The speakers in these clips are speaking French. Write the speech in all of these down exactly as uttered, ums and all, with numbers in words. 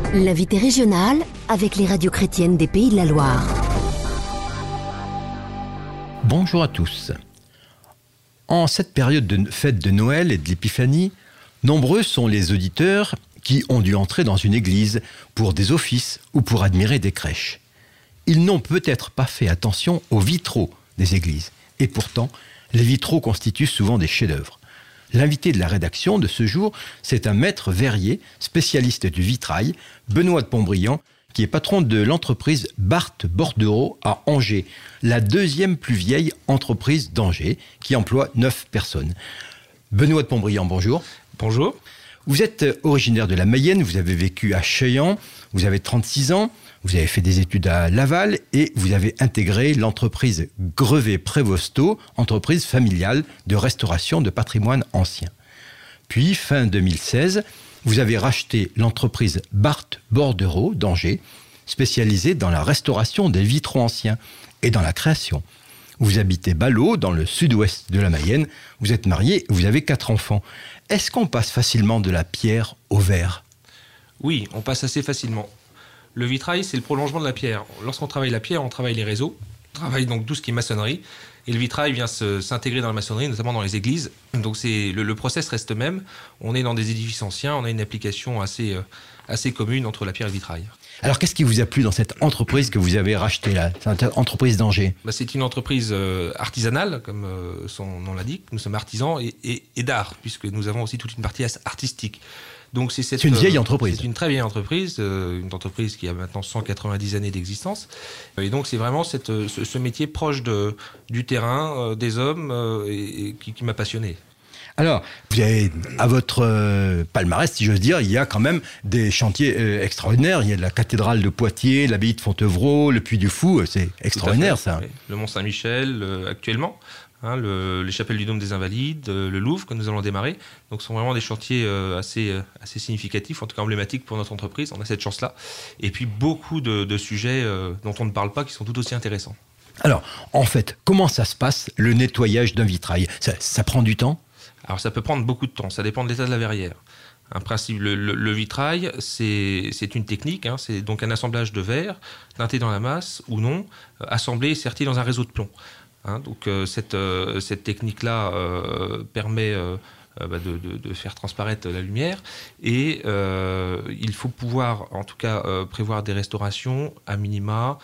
L'invité régional avec les radios chrétiennes des Pays de la Loire. Bonjour à tous. En cette période de fête de Noël et de l'Épiphanie, nombreux sont les auditeurs qui ont dû entrer dans une église pour des offices ou pour admirer des crèches. Ils n'ont peut-être pas fait attention aux vitraux des églises. Et pourtant, les vitraux constituent souvent des chefs-d'œuvre. L'invité de la rédaction de ce jour, c'est un maître verrier, spécialiste du vitrail, Benoît de Pontbriand, qui est patron de l'entreprise Barthes Bordereau à Angers, la deuxième plus vieille entreprise d'Angers, qui emploie neuf personnes. Benoît de Pontbriand, bonjour. Bonjour. Vous êtes originaire de la Mayenne, vous avez vécu à Cheillan, vous avez trente-six ans, vous avez fait des études à Laval et vous avez intégré l'entreprise Grevet-Prévosto, entreprise familiale de restauration de patrimoine ancien. Puis, fin deux mille seize, vous avez racheté l'entreprise Barthes Bordereau d'Angers, spécialisée dans la restauration des vitraux anciens et dans la création. Vous habitez Ballot, dans le sud-ouest de la Mayenne, vous êtes marié, vous avez quatre enfants. Est-ce qu'on passe facilement de la pierre au verre ? Oui, on passe assez facilement. Le vitrail, c'est le prolongement de la pierre. Lorsqu'on travaille la pierre, on travaille les réseaux, on travaille donc tout ce qui est maçonnerie. Et le vitrail vient se, s'intégrer dans la maçonnerie, notamment dans les églises. Donc c'est, le, le process reste même. On est dans des édifices anciens, on a une application assez, euh, assez commune entre la pierre et le vitrail. Alors qu'est-ce qui vous a plu dans cette entreprise que vous avez rachetée là, cette entreprise d'Angers ? Bah, c'est une entreprise euh, artisanale, comme euh, son nom l'indique. Nous sommes artisans et, et, et d'art, puisque nous avons aussi toute une partie artistique. Donc c'est, cette, c'est une vieille entreprise. C'est une très vieille entreprise, euh, une entreprise qui a maintenant cent quatre-vingt-dix années d'existence. Et donc c'est vraiment cette, ce, ce métier proche de, du terrain, euh, des hommes, euh, et, et qui, qui m'a passionné. Alors, vous avez à votre euh, palmarès, si j'ose dire, il y a quand même des chantiers euh, extraordinaires. Il y a la cathédrale de Poitiers, l'abbaye de Fontevraud, le Puy du Fou, c'est extraordinaire fait, ça. Oui. Le Mont-Saint-Michel euh, actuellement. Hein, le, les chapelles du Dôme des Invalides, euh, le Louvre que nous allons démarrer. Donc ce sont vraiment des chantiers euh, assez, euh, assez significatifs, en tout cas emblématiques pour notre entreprise. On a cette chance-là. Et puis beaucoup de, de sujets euh, dont on ne parle pas qui sont tout aussi intéressants. Alors, en fait, comment ça se passe, le nettoyage d'un vitrail ? ça, ça prend du temps ? Alors ça peut prendre beaucoup de temps, ça dépend de l'état de la verrière. Un principe, le, le, le vitrail, c'est, c'est une technique, hein, c'est donc un assemblage de verre, teinté dans la masse ou non, euh, assemblé et serti dans un réseau de plomb. Hein, donc euh, cette, euh, cette technique-là euh, permet euh, euh, bah, de, de, de faire transparaître la lumière et euh, il faut pouvoir en tout cas euh, prévoir des restaurations à minima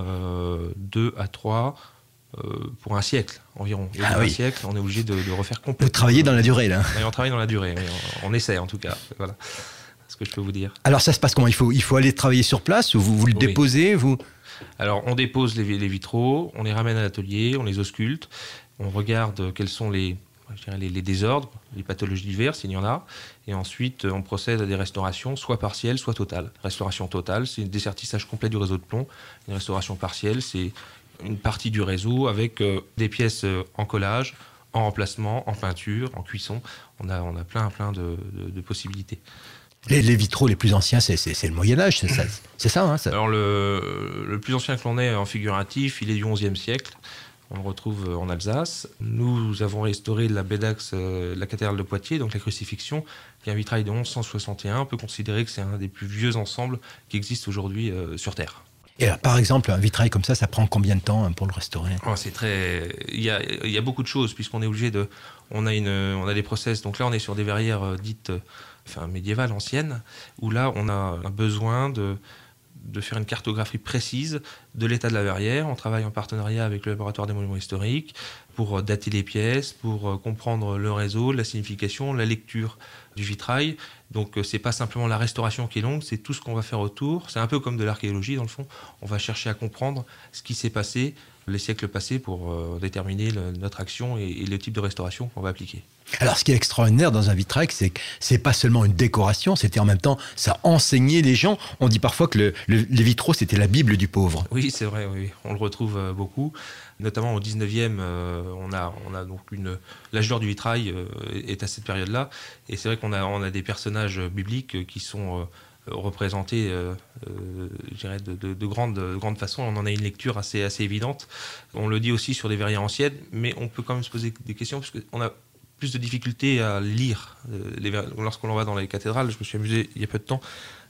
euh, deux à trois euh, pour un siècle environ. Et ah pour oui. un siècle, on est obligé de, de refaire complètement. Vous travaillez dans la durée là. Oui, on travaille dans la durée, oui, on, on essaie en tout cas. Voilà ce que je peux vous dire. Alors ça se passe comment ? il faut, il faut aller travailler sur place ou vous, vous le oui. déposez vous... Alors, on dépose les, les vitraux, on les ramène à l'atelier, on les ausculte, on regarde quels sont les, je dirais, les, les désordres, les pathologies diverses, s'il y en a, et ensuite on procède à des restaurations, soit partielles, soit totales. Restauration totale, c'est un dessertissage complet du réseau de plomb. Une restauration partielle, c'est une partie du réseau avec euh, des pièces euh, en collage, en remplacement, en peinture, en cuisson. On a, on a plein, plein de, de, de possibilités. Les, les vitraux les plus anciens, c'est, c'est, c'est le Moyen-Âge, c'est ça, c'est ça, hein, ça. Alors, le, le plus ancien que l'on ait en figuratif, il est du onzième siècle. On le retrouve en Alsace. Nous avons restauré la Bédax, euh, la cathédrale de Poitiers, donc la crucifixion, qui est un vitrail de onze cent soixante et un. On peut considérer que c'est un des plus vieux ensembles qui existent aujourd'hui euh, sur Terre. Et alors, par exemple, un vitrail comme ça, ça prend combien de temps hein, pour le restaurer ? Oh, c'est très... il, y a, il y a beaucoup de choses, puisqu'on est obligé de... On a, une, on a des process, donc là on est sur des verrières euh, dites... enfin médiévale, ancienne, où là on a un besoin de, de faire une cartographie précise de l'état de la verrière. On travaille en partenariat avec le laboratoire des monuments historiques pour dater les pièces, pour comprendre le réseau, la signification, la lecture du vitrail. Donc c'est pas simplement la restauration qui est longue, c'est tout ce qu'on va faire autour. C'est un peu comme de l'archéologie dans le fond. On va chercher à comprendre ce qui s'est passé les siècles passés pour euh, déterminer le, notre action et, et le type de restauration qu'on va appliquer. Alors, ce qui est extraordinaire dans un vitrail, c'est que c'est pas seulement une décoration, c'était en même temps, ça enseignait les gens. On dit parfois que le, le, les vitraux, c'était la Bible du pauvre. Oui, c'est vrai, oui. On le retrouve euh, beaucoup. Notamment au dix-neuvième, euh, on a, on a donc une... l'âge d'or du vitrail euh, est à cette période-là. Et c'est vrai qu'on a, on a des personnages bibliques qui sont... Euh, représentés euh, euh, je dirais de, de, de, grande, de grande façon. On en a une lecture assez, assez évidente. On le dit aussi sur des verrières anciennes, mais on peut quand même se poser des questions parce qu'on a plus de difficultés à lire. Euh, les ver... Lorsqu'on va dans les cathédrales, je me suis amusé il y a peu de temps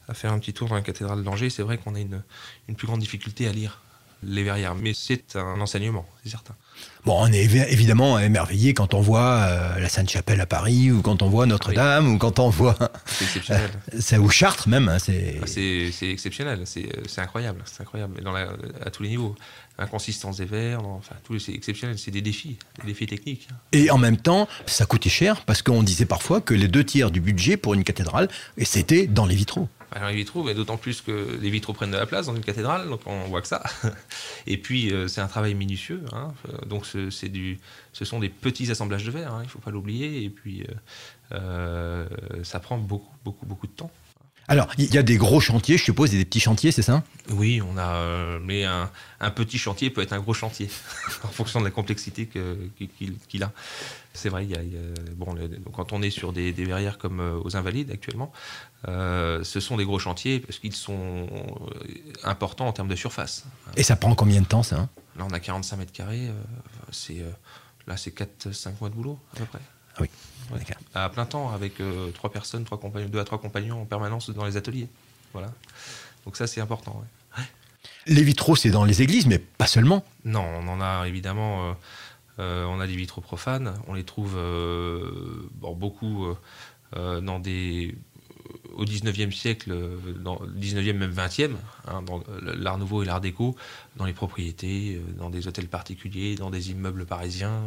à faire un petit tour dans la cathédrale d'Angers, c'est vrai qu'on a une, une plus grande difficulté à lire les verrières. Mais c'est un enseignement, c'est certain. Bon, on est évi- évidemment émerveillé quand on voit euh, la Sainte-Chapelle à Paris, ou quand on voit Notre-Dame, oui. ou quand on voit... C'est exceptionnel. Euh, c'est ou Chartres même. Hein, c'est... Ah, c'est, c'est exceptionnel, c'est, c'est incroyable, c'est incroyable, dans la, à tous les niveaux. Inconsistance des verres, dans, enfin, tout, c'est exceptionnel, c'est des défis, des défis techniques. Et en même temps, ça coûtait cher, parce qu'on disait parfois que les deux tiers du budget pour une cathédrale, et c'était dans les vitraux. Alors les vitraux, mais d'autant plus que les vitraux prennent de la place dans une cathédrale, donc on voit que ça. Et puis euh, c'est un travail minutieux, hein. Donc ce, c'est du, ce sont des petits assemblages de verre, hein, il ne faut pas l'oublier. Et puis euh, euh, ça prend beaucoup, beaucoup, beaucoup de temps. Alors, il y a des gros chantiers, je suppose, et des petits chantiers, c'est ça ? Oui, on a, euh, mais un, un petit chantier peut être un gros chantier, en fonction de la complexité que, qu'il, qu'il a. C'est vrai, il y a, il y a, bon, le, quand on est sur des, des verrières comme euh, aux Invalides actuellement, euh, ce sont des gros chantiers parce qu'ils sont importants en termes de surface. Et ça prend combien de temps, ça, hein ? Là, on a quarante-cinq mètres carrés, euh, c'est, euh, là, c'est quatre cinq mois de boulot, à peu près. Ah oui. Ouais. À plein temps, avec euh, trois personnes, trois compagnons, deux à trois compagnons en permanence dans les ateliers. Voilà. Donc ça, c'est important. Ouais. Les vitraux, c'est dans les églises, mais pas seulement. Non, on en a évidemment. Euh, euh, on a des vitraux profanes. On les trouve euh, bon, beaucoup euh, dans des au dix-neuvième siècle, dans le dix-neuvième même vingtième, hein, dans l'art nouveau et l'art déco, dans les propriétés, dans des hôtels particuliers, dans des immeubles parisiens,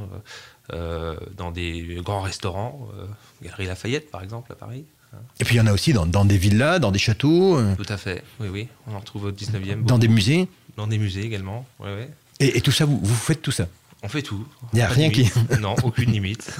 euh, dans des grands restaurants, euh, Galerie Lafayette par exemple à Paris. Hein. Et puis il y en a aussi dans, dans des villas, dans des châteaux. Euh, Tout à fait, oui, oui, on en retrouve au dix-neuvième. Dans beaucoup. Des musées. Dans des musées également, oui, oui. Et, et tout ça, vous, vous faites tout ça ? On fait tout. Il n'y a rien qui... Non, aucune limite.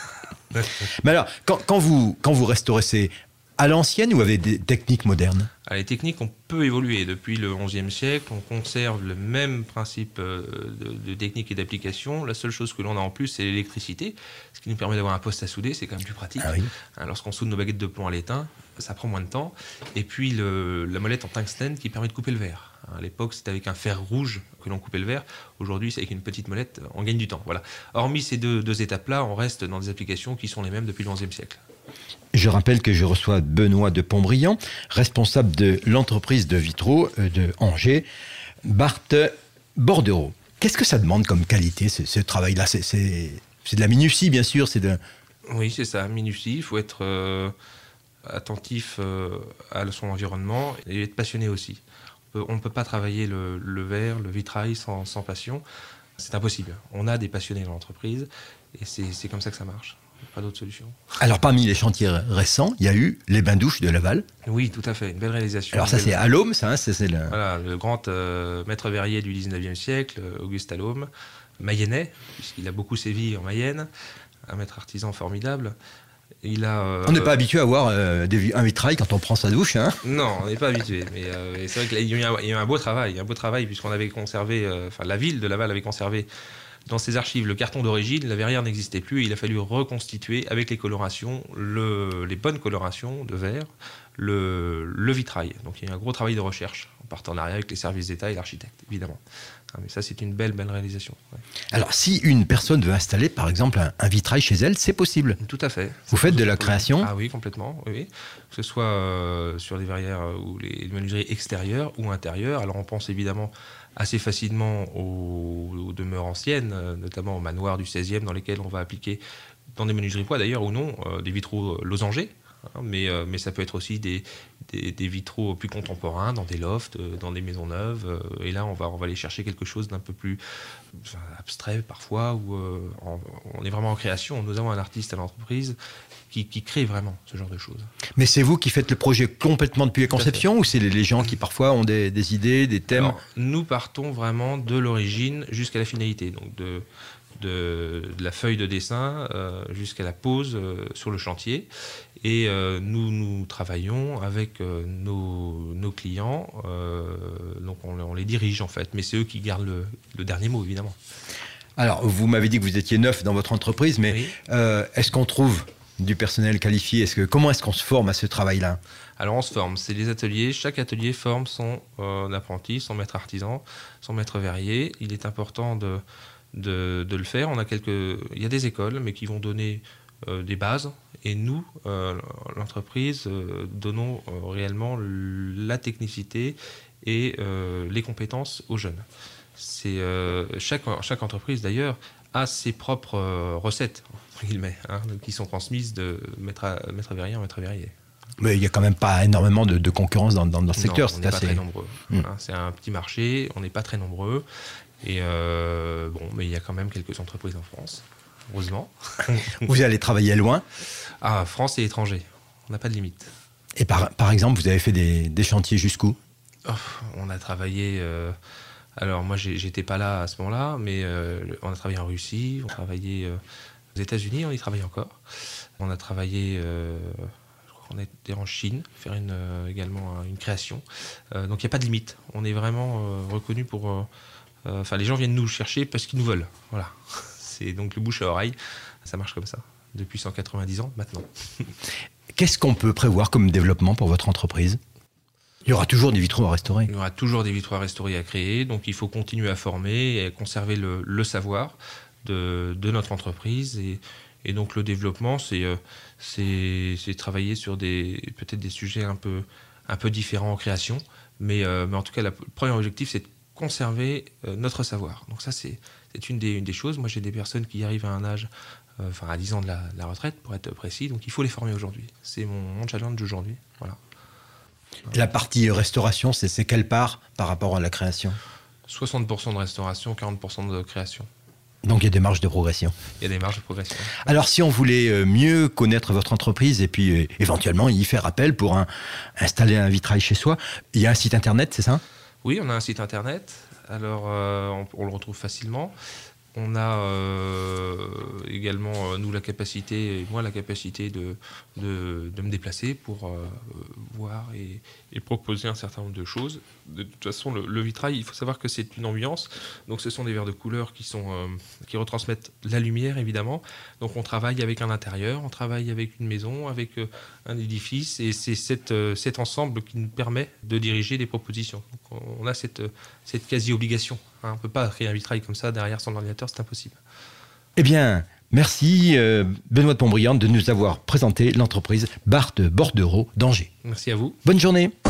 Mais alors, quand, quand, vous, quand vous restaurez, c'est à l'ancienne ou avec des techniques modernes ? Alors, les techniques ont peu évolué. Depuis le onzième siècle, on conserve le même principe de, de technique et d'application. La seule chose que l'on a en plus, c'est l'électricité, ce qui nous permet d'avoir un poste à souder, c'est quand même plus pratique. Ah oui. Lorsqu'on soude nos baguettes de plomb à l'étain, ça prend moins de temps. Et puis le, la molette en tungstène qui permet de couper le verre. À l'époque, c'était avec un fer rouge que l'on coupait le verre. Aujourd'hui, c'est avec une petite molette, on gagne du temps. Voilà. Hormis ces deux, deux étapes-là, on reste dans des applications qui sont les mêmes depuis le onzième siècle. Je rappelle que je reçois Benoît de Pontbriand, responsable de l'entreprise de vitraux de Angers, Barthes Bordereau. Qu'est-ce que ça demande comme qualité, ce, ce travail-là ? c'est, c'est, c'est de la minutie, bien sûr. C'est de... Oui, c'est ça, minutie. Il faut être euh, attentif euh, à son environnement et être passionné aussi. On ne peut pas travailler le, le verre, le vitrail sans, sans passion. C'est impossible. On a des passionnés dans l'entreprise et c'est, c'est comme ça que ça marche. Pas d'autre solution. Alors, parmi les chantiers récents, il y a eu les bains-douches de Laval. Oui, tout à fait. Une belle réalisation. Alors, ça, belle... c'est Allôme, ça. Hein, c'est, c'est le... Voilà, le grand euh, maître verrier du dix-neuvième siècle, Auguste Allôme, mayennais, puisqu'il a beaucoup sévi en Mayenne, un maître artisan formidable. Il a, euh, on n'est pas habitué à voir euh, des, un vitrail quand on prend sa douche. Hein. Non, on n'est pas habitué. Mais euh, c'est vrai qu'il y a eu un, il y a eu un beau travail, un beau travail, puisqu'on avait conservé, enfin, euh, la ville de Laval avait conservé dans ses archives le carton d'origine. La verrière n'existait plus et il a fallu reconstituer avec les colorations, le, les bonnes colorations de verre, le, le vitrail. Donc il y a eu un gros travail de recherche en partenariat avec les services d'État et l'architecte, évidemment. Ah, mais ça, c'est une belle, belle réalisation. Ouais. Alors, si une personne veut installer, par exemple, un, un vitrail chez elle, c'est possible. Tout à fait. Vous faites de la création ? Ah oui, complètement. Oui, oui. Que ce soit euh, sur les verrières ou les menuiseries extérieures ou intérieures. Alors, on pense évidemment assez facilement aux, aux demeures anciennes, notamment aux manoirs du seizième, dans lesquels on va appliquer, dans des menuiseries poids d'ailleurs ou non, euh, des vitraux losangés. Hein, mais, euh, mais ça peut être aussi des, des, des vitraux plus contemporains, dans des lofts, euh, dans des maisons neuves. Euh, et là, on va, on va aller chercher quelque chose d'un peu plus enfin, abstrait parfois, où euh, on, on est vraiment en création. Nous avons un artiste à l'entreprise qui, qui crée vraiment ce genre de choses. Mais c'est vous qui faites le projet complètement depuis la conception, ou c'est les, les gens qui parfois ont des, des idées, des thèmes ? Alors, nous partons vraiment de l'origine jusqu'à la finalité. Donc de... De, de la feuille de dessin euh, jusqu'à la pose euh, sur le chantier. Et euh, nous, nous travaillons avec euh, nos, nos clients, euh, donc on, on les dirige en fait, mais c'est eux qui gardent le, le dernier mot, évidemment. Alors, vous m'avez dit que vous étiez neuf dans votre entreprise, mais oui. euh, est-ce qu'on trouve du personnel qualifié ? Est-ce que, comment est-ce qu'on se forme à ce travail-là ? Alors on se forme, c'est des ateliers, chaque atelier forme son euh, apprenti, son maître artisan, son maître verrier. Il est important de De, de le faire. On a quelques, il y a des écoles, mais qui vont donner euh, des bases. Et nous, euh, l'entreprise, euh, donnons euh, réellement la technicité et euh, les compétences aux jeunes. C'est, euh, chaque, chaque entreprise, d'ailleurs, a ses propres euh, recettes, entre guillemets, hein, qui sont transmises de maître à, maître verrier en maître verrier. Mais il n'y a quand même pas énormément de, de concurrence dans, dans, dans ce secteur. Non, on n'est pas assez... très nombreux. Mmh. Hein, c'est un petit marché, on n'est pas très nombreux. Et euh, bon, mais il y a quand même quelques entreprises en France, heureusement. Vous allez travailler loin? Ah, France et étranger, on n'a pas de limite. Et par, par exemple, vous avez fait des, des chantiers jusqu'où? Oh, on a travaillé... Euh, alors moi, j'ai, j'étais pas là à ce moment-là, mais euh, on a travaillé en Russie, on a travaillé euh, aux États-Unis, on y travaille encore. On a travaillé... Euh, On était en Chine, faire une, euh, également une création. Euh, donc il n'y a pas de limite. On est vraiment euh, reconnu pour... Enfin, euh, les gens viennent nous chercher parce qu'ils nous veulent. Voilà. C'est donc le bouche à oreille. Ça marche comme ça. Depuis cent quatre-vingt-dix ans, maintenant. Qu'est-ce qu'on peut prévoir comme développement pour votre entreprise? Il y aura toujours des vitraux à restaurer. Il y aura toujours des vitraux à restaurer à créer. Donc il faut continuer à former et à conserver le, le savoir de, de notre entreprise. Et, et donc le développement, c'est... Euh, C'est, c'est travailler sur des, peut-être des sujets un peu, un peu différents en création. Mais, euh, mais en tout cas, la, le premier objectif, c'est de conserver euh, notre savoir. Donc ça, c'est, c'est une, des, une des choses. Moi, j'ai des personnes qui arrivent à un âge, euh, enfin à dix ans de la, de la retraite, pour être précis. Donc il faut les former aujourd'hui. C'est mon, mon challenge d'aujourd'hui. Voilà. La partie restauration, c'est, c'est quelle part par rapport à la création? soixante pour cent de restauration, quarante pour cent de création. Donc il y a des marges de progression. Il y a des marges de progression. Alors si on voulait mieux connaître votre entreprise et puis euh, éventuellement y faire appel pour un, installer un vitrail chez soi, il y a un site internet, c'est ça? Oui, on a un site internet. Alors euh, on, on le retrouve facilement. On a euh, également, euh, nous, la capacité, et moi, la capacité de, de, de me déplacer pour euh, voir et, et proposer un certain nombre de choses. De toute façon, le, le vitrail, il faut savoir que c'est une ambiance. Donc, ce sont des verres de couleur qui, sont, euh, qui retransmettent la lumière, évidemment. Donc, on travaille avec un intérieur, on travaille avec une maison, avec euh, un édifice. Et c'est cette, euh, cet ensemble qui nous permet de diriger des propositions. Donc, on a cette, cette quasi-obligation. Hein, on ne peut pas créer un vitrail comme ça derrière son ordinateur, c'est impossible. Eh bien, merci euh, Benoît de Pontbriand de nous avoir présenté l'entreprise Barthes Bordereau d'Angers. Merci à vous. Bonne journée.